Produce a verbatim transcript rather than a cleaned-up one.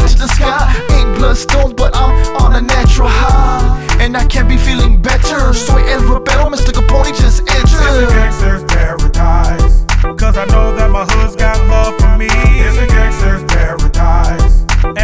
to the sky. Ain't bloodstones, but I'm on a natural high, and I can't be feeling better. Soy el rapero, Mister Capone just entered.